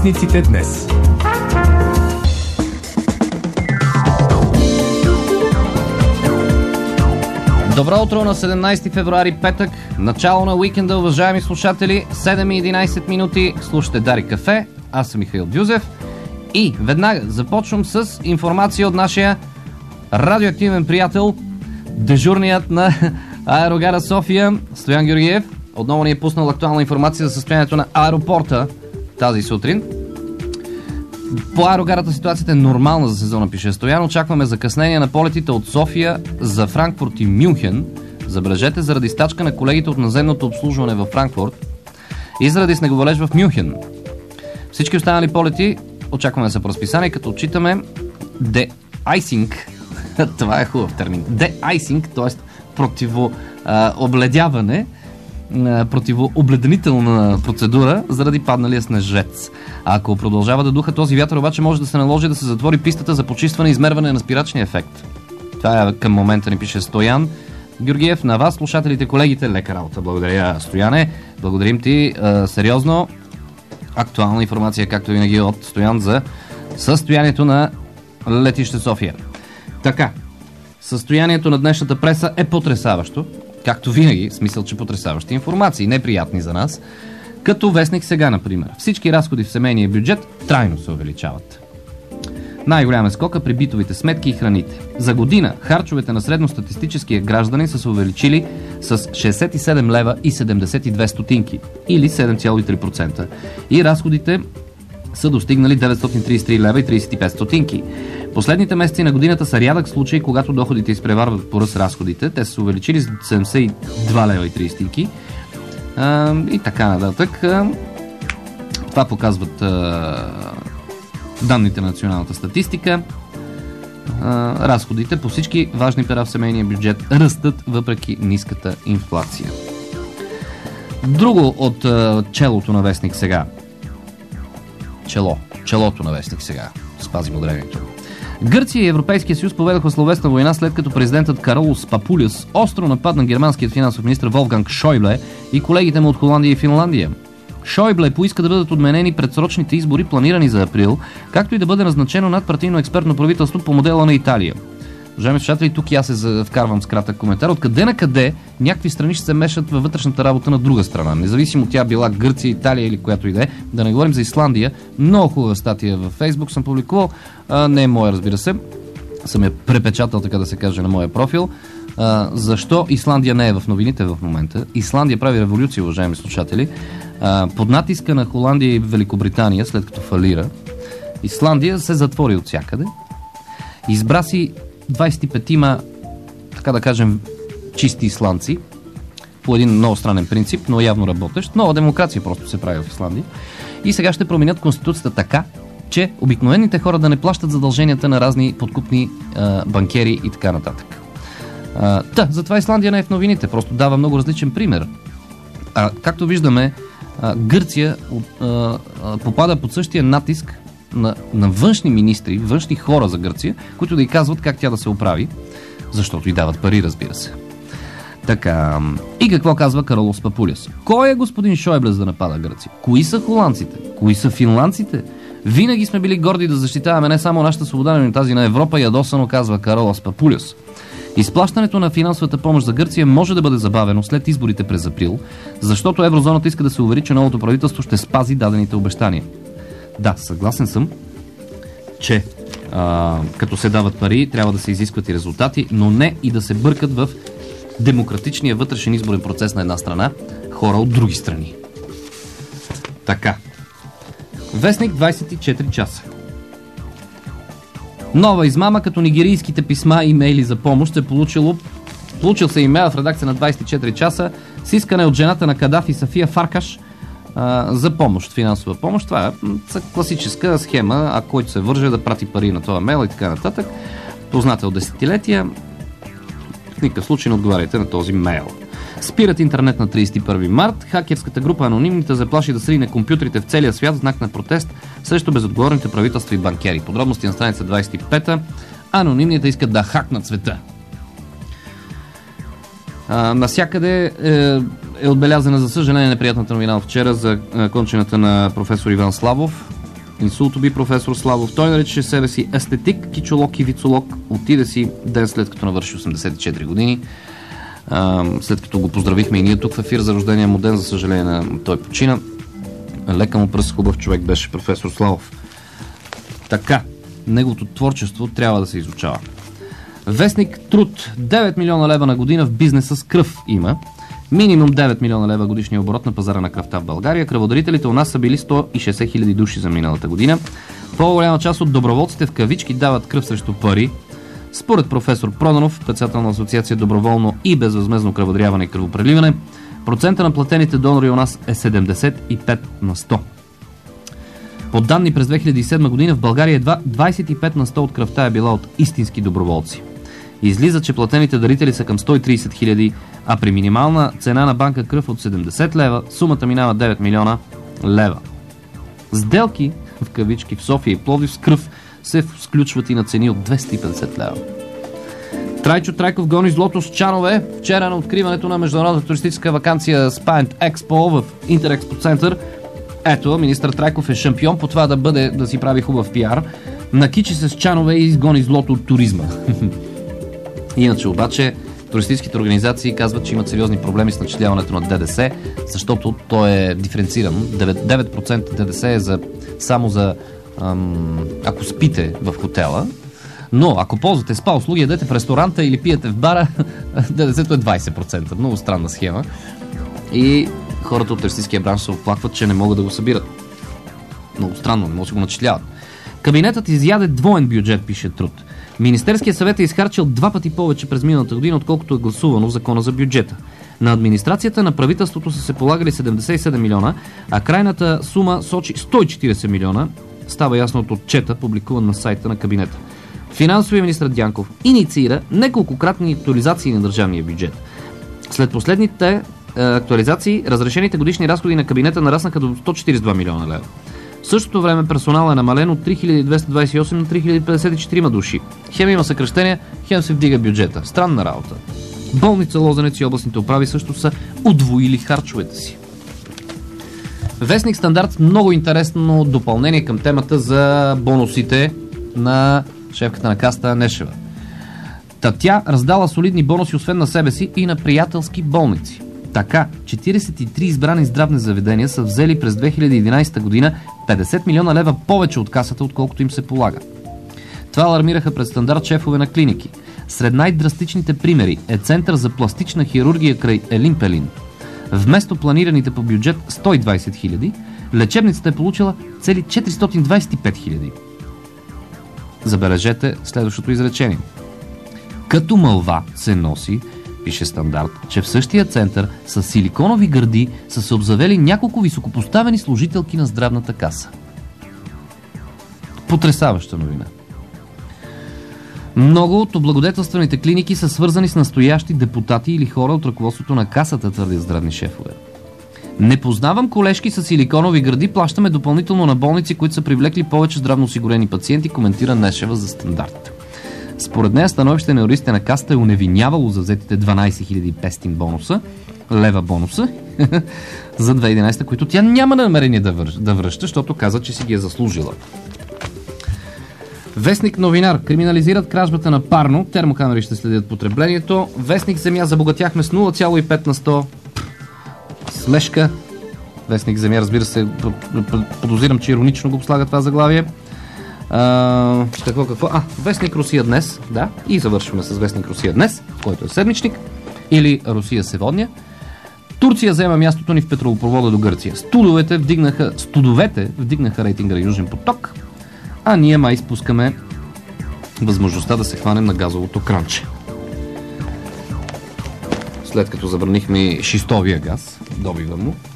Вестниците днес. Добро утро на 17 февруари, петък, начало на уикенда, уважаеми слушатели, 7:11 минути, слушате Дарик Кафе, аз съм Михаил Дюзев и веднага започвам с информация от нашия радиоактивен приятел, дежурният на аерогара София, Стоян Георгиев. Отново ни е пуснал актуална информация за състоянието на аеропорта тази сутрин. По аерогарата ситуацията е нормална за сезона, пише Стоян. Очакваме закъснение на полетите от София за Франкфурт и Мюнхен. Забележете, заради стачка на колегите от наземното обслужване във Франкфурт и заради снеговалеж в Мюнхен. Всички останали полети очакваме да са по разписание, като отчитаме de-icing. Това е хубав термин. De-icing, т.е. противообледяване, противообледенителна процедура заради падналия снежец. А ако продължава да духа този вятър, обаче може да се наложи да се затвори пистата за почистване и измерване на спирачния ефект. Това е към момента, ни пише Стоян Георгиев. На вас, слушателите, колегите, лека работа. Благодаря, Стояне. Благодарим ти. Сериозно, актуална информация, както винаги от Стоян, за състоянието на летище София. Така, състоянието на днешната преса е потресаващо. Както винаги, в смисъл, че потресаващи информации, неприятни за нас. Като вестник Сега, например. Всички разходи в семейния бюджет трайно се увеличават. Най-голяма скока при битовите сметки и храните. За година харчовете на средностатистическия гражданин са се увеличили с 67 лева и 72 стотинки, или 7,3%. И разходите са достигнали 933 лева и 35 стотинки. Последните месеци на годината са рядък случай, когато доходите изпреварват по ръст разходите. Те са се увеличили с 72 лева и 30 стотинки. И така нататък. Това показват данните на националната статистика. Разходите по всички важни пера в семейния бюджет растат въпреки ниската инфлация. Друго от челото на вестник Сега. Челото на вестник Сега. Спазим ударението. Гърция и Европейския съюз поведоха словесна война, след като президентът Каролос Папулюс остро нападна германският финансов министр Волфганг Шойбле и колегите му от Холандия и Финландия. Шойбле поиска да бъдат отменени предсрочните избори, планирани за април, както и да бъде назначено надпартийно експертно правителство по модела на Италия. Уважаеми слушатели, тук и аз се вкарвам с кратък коментар. Откъде на къде някакви страни ще се мешат във вътрешната работа на друга страна, независимо тя била Гърция, Италия или която и да е. Да не говорим за Исландия. Много хубава статия във Фейсбук съм публикувал. Не е моя, разбира се. Съм я препечатал, така да се каже, на моя профил. Защо Исландия не е в новините в момента? Исландия прави революция, уважаеми слушатели. Под натиска на Холандия и Великобритания, след като фалира, Исландия се затвори от всякъде. Избра си 25-ма, така да кажем, чисти исландци, по един много странен принцип, но явно работещ. Нова демокрация просто се прави в Исландия. И сега ще променят конституцията така, че обикновените хора да не плащат задълженията на разни подкупни банкери и така нататък. Затова Исландия не е в новините, просто дава много различен пример. Както виждаме, Гърция попада под същия натиск на външни министри, външни хора за Гърция, които да й казват как тя да се оправи, защото й дават пари, разбира се. Така, и какво казва Каролос Папулюс? Кой е господин Шойбле за да напада Гърция? Кои са холандците? Кои са финландците? Винаги сме били горди да защитаваме не само нашата свобода, но и тази на Европа, ядосано казва Каролос Папулюс. Изплащането на финансовата помощ за Гърция може да бъде забавено след изборите през април, защото еврозоната иска да се увери, че новото правителство ще спази дадените обещания. Да, съгласен съм, че като се дават пари, трябва да се изискват и резултати, но не и да се бъркат в демократичния вътрешен изборен процес на една страна хора от други страни. Така. Вестник 24 часа. Нова измама, като нигерийските писма и имейли за помощ е получил се имейл в редакция на 24 часа с искане от жената на Кадафи Сафия Фаркаш за помощ, финансова помощ. Това е класическа схема, който се върже да прати пари на този мейл и така нататък. Позната от десетилетия. В никакъв случай не отговаряйте на този мейл. Спират интернет на 31 март. Хакерската група Анонимните заплаши да срине компютрите в целия свят в знак на протест срещу безотговорните правителства и банкери. Подробности на страница 25. Анонимните искат да хакнат света. Насякъде е отбелязана, за съжаление, неприятната новина от вчера за кончината на професор Иван Славов, Инсулт уби професор Славов. Той наричаше себе си естетик, кичолог и вицолог. Отиде си ден след като навърши 84 години. След като го поздравихме и ние тук в ефир за рождения му ден, за съжаление той почина. Лека му пръст, хубав човек беше професор Славов. Така, неговото творчество трябва да се изучава. Вестник Труд. 9 милиона лева на година в бизнеса с кръв има. Минимум 9 милиона лева годишния оборот на пазара на кръвта в България. Кръводарителите у нас са били 160 хиляди души за миналата година. По-голяма част от доброволците в кавички дават кръв срещу пари. Според професор Проданов, председател на Асоциация доброволно и безвъзмездно кръводаряване и кръвопреливане, процента на платените донори у нас е 75 на 100. По данни през 2007 година в България едва 25 на 100 от кръвта е била от истински доброволци. Излиза, че платените дарители са към 130 хиляди, а при минимална цена на банка кръв от 70 лева, сумата минава 9 милиона лева. Сделки, в кавички, в София и Пловдив с кръв се сключват и на цени от 250 лева. Трайчо Трайков гони злото с чанове. Вчера на откриването на международната туристическа ваканция Spine Expo в Интерекспо център. Ето, министър Трайков е шампион по това да си прави хубав пиар. Накичи се с чанове и изгони злото от туризма. Иначе обаче туристическите организации казват, че имат сериозни проблеми с начисляването на ДДС, защото то е диференцирано. 9% ДДС е само за ако спите в хотела, но ако ползвате спа услуги, ядете в ресторанта или пиете в бара, ДДС-то е 20%. Много странна схема. И хората от туристическия бранш се оплакват, че не могат да го събират. Много странно, не могат да го начисляват. Кабинетът изяде двоен бюджет, пише Труд. Министерският съвет е изхарчил 2 пъти повече през миналата година, отколкото е гласувано в закона за бюджета. На администрацията на правителството са се полагали 77 милиона, а крайната сума сочи 140 милиона. Става ясно от отчета, публикуван на сайта на кабинета. Финансовият министър Дянков инициира неколкократни актуализации на държавния бюджет. След последните актуализации, разрешените годишни разходи на кабинета нараснаха до 142 милиона лева. В същото време персонал е намален от 3228 на 3054 души. Хем има съкращения, хем се вдига бюджета. Странна работа. Болница Лозенец и областните управи също са удвоили харчовете си. Вестник Стандарт, много интересно допълнение към темата за бонусите на шефката на касата Нешева. Тя раздала солидни бонуси освен на себе си и на приятелски болници. Така, 43 избрани здравни заведения са взели през 2011 година 50 милиона лева повече от касата, отколкото им се полага. Това алармираха пред Стандарт шефове на клиники. Сред най-драстичните примери е Център за пластична хирургия край Елин Пелин. Вместо планираните по бюджет 120 хиляди, лечебницата е получила цели 425 хиляди. Забележете следващото изречение. Като мълва се носи, пише Стандарт, че в същия център с силиконови гърди са се обзавели няколко високопоставени служителки на здравната каса. Потресаваща новина. Много от облагодетелстваните клиники са свързани с настоящи депутати или хора от ръководството на касата, твърдят здравни шефове. Не познавам колежки с силиконови гърди, плащаме допълнително на болници, които са привлекли повече здравноосигурени пациенти, коментира Нешева за Стандарт. Според нея становище на юристите на касата е уневинявало за взетите 12 500 лева бонуса за 2011, които тя няма намерение да връща, защото каза, че си ги е заслужила. Вестник Новинар. Криминализират кражбата на парно. Термокамери ще следят потреблението. Вестник Земя. Забогатяхме с 0,5 на 100. Слежка. Вестник Земя, разбира се, подозирам, че иронично го слага това заглавие. Какво? Вестник Русия днес. Да, и завършваме с Вестник Русия днес, който е седмичник. Или Русия сегодня. Турция взема мястото ни в петролопровода до Гърция. Студовете вдигнаха рейтинга на Южен поток, а ние май спускаме възможността да се хванем на газовото кранче. След като забранихме шистовия газ, добива му,